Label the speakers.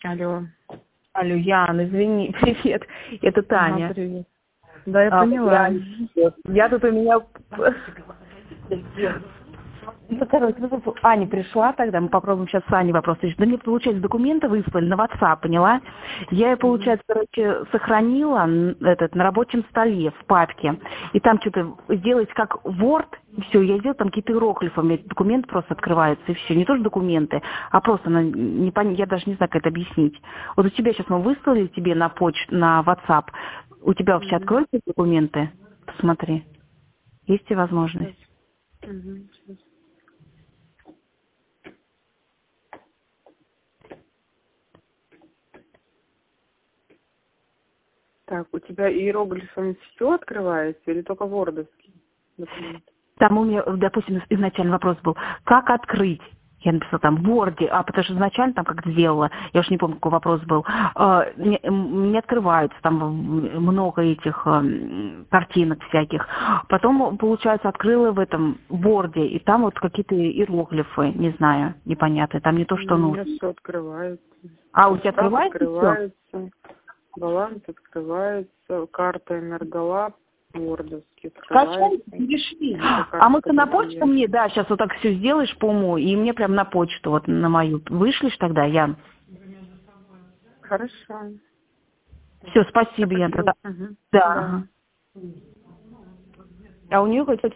Speaker 1: Алло.
Speaker 2: Алло, Ян, извини, привет, это Таня.
Speaker 1: Ага, привет. Да, я поняла.
Speaker 2: Я тут у меня... Ну, короче, Аня пришла тогда, мы попробуем сейчас с Аней вопрос решить. Да мне, получается, документы выслали на WhatsApp, поняла? Я, получается, короче, сохранила на рабочем столе, в папке. И там что-то сделать как Word, и все, я сделала там какие-то иероглифы, у меня документ просто открывается, и все. Не тоже документы, а просто, я даже не знаю, как это объяснить. Вот у тебя сейчас мы выслали тебе на на WhatsApp. У тебя вообще откроются документы? Посмотри. Есть ли возможность?
Speaker 1: Так, у тебя иероглифами все открывается или только вордовский документ?
Speaker 2: Там у меня, допустим, изначально вопрос был, как открыть? Я написала там в Word, потому что изначально там как сделала, я уж не помню, какой вопрос был, не открываются, там много этих картинок всяких. Потом, получается, открыла в этом Word, и там вот какие-то иероглифы, не знаю, непонятные, там не то, что нужно.
Speaker 1: У меня все открывается.
Speaker 2: А у тебя открывается
Speaker 1: открывается, баланс открывается, карта Энерголаб, вордовский открывается.
Speaker 2: Перешли. А мы-то на почту мне, да, сейчас вот так все сделаешь по уму, и мне прям на почту, вот на мою. Вышлешь тогда, Ян?
Speaker 1: Хорошо.
Speaker 2: Все, спасибо, Ян.
Speaker 1: Угу.
Speaker 2: Да. А у нее хоть